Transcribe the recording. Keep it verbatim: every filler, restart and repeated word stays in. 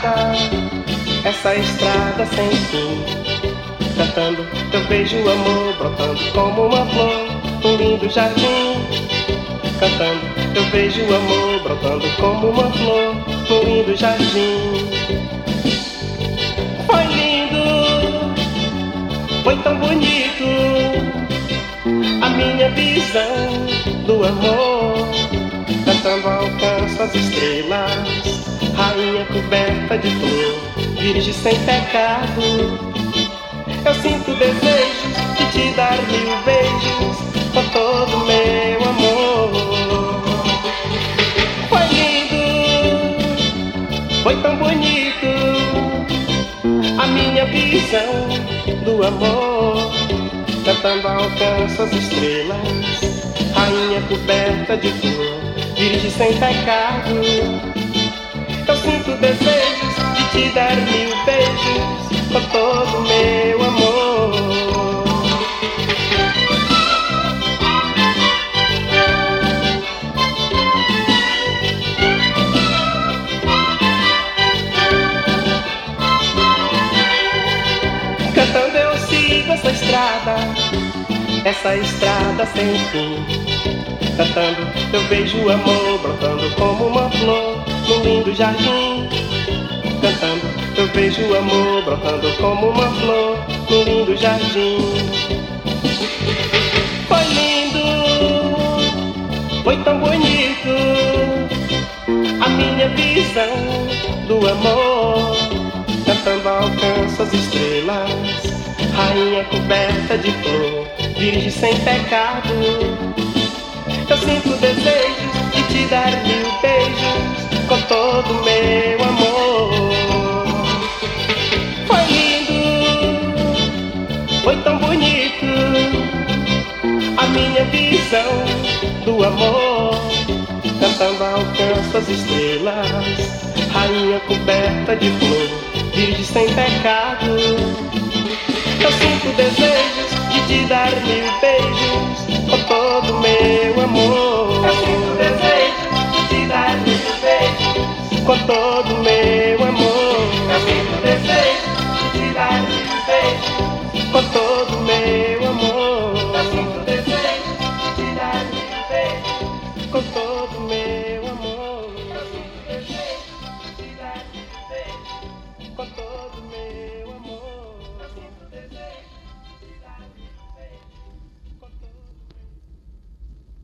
estrada, essa estrada sem fim. Cantando, eu vejo o amor brotando como uma flor num lindo jardim. Cantando, eu vejo o amor brotando como uma flor num lindo jardim. Foi lindo, foi tão bonito a minha visão do amor. Cantando alcanço as estrelas, rainha coberta de flor, virgem sem pecado. Eu sinto desejo de te dar mil beijos com todo o meu amor. Foi lindo, foi tão bonito a minha visão do amor. Cantando alcanço as estrelas, rainha coberta de flor, virgem sem pecado. Eu sinto desejos de te dar mil beijos com todo o meu amor. Cantando eu sigo essa estrada, essa estrada sem fim. Cantando eu vejo o amor brotando como uma flor num lindo jardim. Cantando eu vejo o amor brotando como uma flor num lindo jardim. Foi lindo, foi tão bonito a minha visão do amor. Cantando alcanço as estrelas, rainha coberta de flor, virgem sem pecado. Eu sinto desejos de te dar mil beijos com todo o meu amor. Foi lindo, foi tão bonito a minha visão do amor. Cantando alcanço as estrelas, rainha coberta de flor, virgem sem pecado. Eu sinto desejos de te dar mil beijos com todo o meu amor. Eu sinto desejos de te dar mil beijos com todo o meu amor. Eu sinto desejos de te dar mil beijos com todo o meu amor. Eu sinto desejos de te dar mil beijos com todo o meu amor. Eu sinto desejos de te dar mil beijos com todo o meu amor.